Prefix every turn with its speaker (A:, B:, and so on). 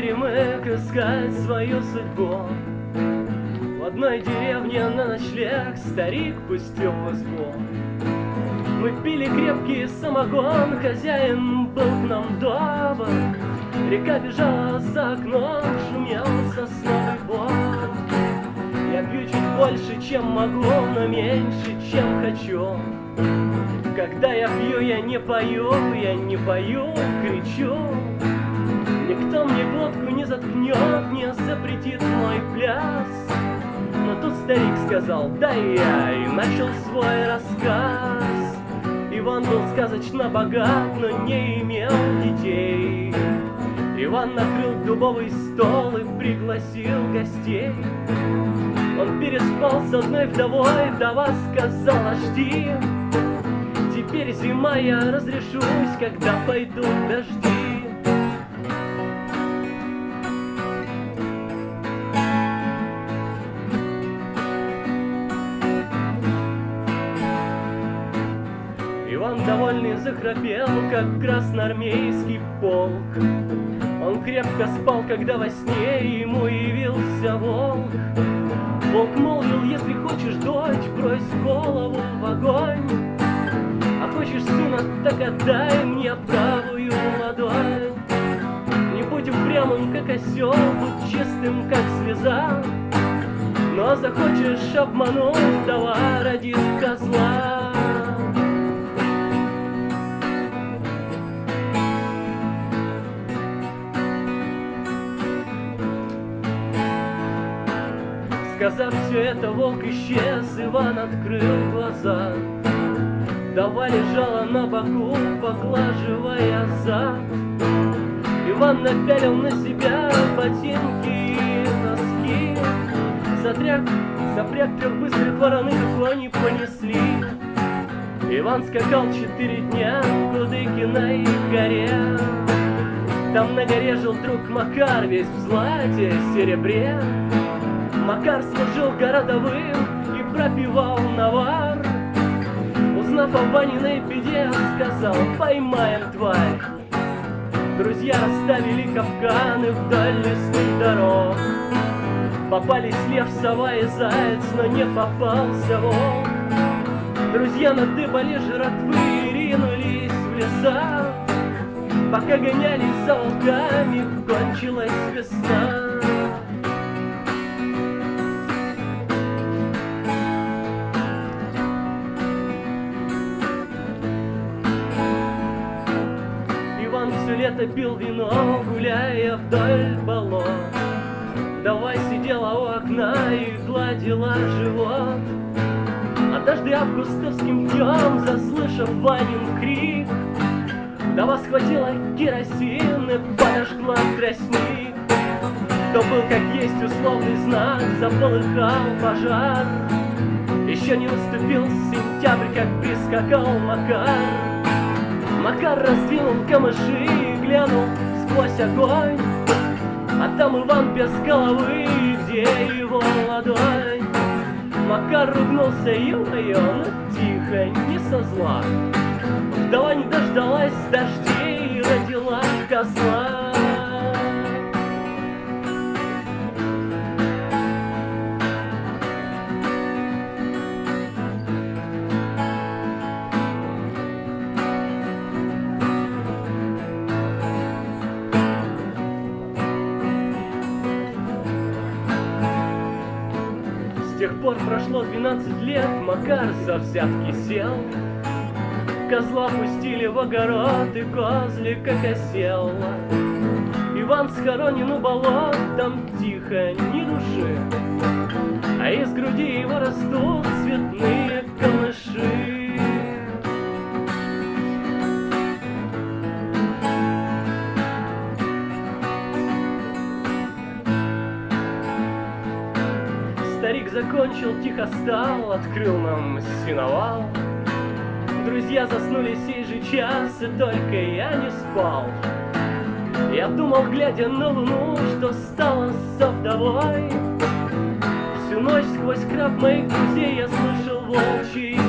A: горемык искать свою судьбу. В одной деревне на ночлег старик пустил в избу. Мы пили крепкий самогон, хозяин был к нам добр. Река бежала за окном, шумел сосновый бор. Я пью чуть больше, чем могу, но меньше, чем хочу. Когда я пью, я не пою, кричу. Никто мне глотку не заткнет, не запретит мой пляс. Но тут старик сказал: дай я, и начал свой рассказ. Иван был сказочно богат, но не имел детей. Иван накрыл дубовый стол и пригласил гостей. Он переспал с одной вдовой, вдова сказала: жди. Теперь зима, я разрешусь, когда пойдут дожди. Иван довольный захрапел, как красноармейский полк. Он крепко спал, когда во сне ему явился волк. Волк молвил: если хочешь дочь, брось голову в огонь. А хочешь сына, так отдай мне правую ладонь. Не будь упрямым, как осел, будь чистым, как слеза. Но захочешь обмануть, вдова родит козла. Сказав все это, волк исчез, Иван открыл глаза. Вдова лежала на боку, поглаживая зад. Иван напялил на себя ботинки и носки. Запряг трех быстрых вороных, и кони понесли. Иван скакал 4 дня к Кудыкиной горе. Там на горе жил друг Макар, весь в злате, серебре. Макар служил городовым и пропивал навар. Узнав о Ваниной беде, сказал: поймаем тварь. Друзья расставили капканы вдоль лесных дорог. Попались лев, сова и заяц, но не попался волк. Друзья надыбали жратвы и ринулись в леса. Пока гонялись за волками, кончилась весна. Все лето пил вино, гуляя вдоль болот. Вдова сидела у окна и гладила живот. Однажды августовским днем, заслышав Ванин крик, вдова схватила керосин и подожгла тростник. То был, как есть, условный знак, заполыхал пожар. Еще не наступил сентябрь, как прискакал Макар. Макар раздвинул камыши и глянул сквозь огонь. А там Иван без головы, где его ладонь. Макар ругнулся: ё-моё, ну тихо, не со зла. Вдова не дождалась дождей и родила козла. С тех пор прошло 12 лет, Макар за взятки сел. Козла пустили в огород, и козлик окосел. Иван схоронен у болот, там тихо, ни души. А из груди его растут цветные камыши. Старик закончил, тихо стал, открыл нам сеновал. Друзья заснули сей же час, и только я не спал. Я думал, глядя на луну, что стало со вдовой. Всю ночь сквозь храп моих друзей я слышал волчий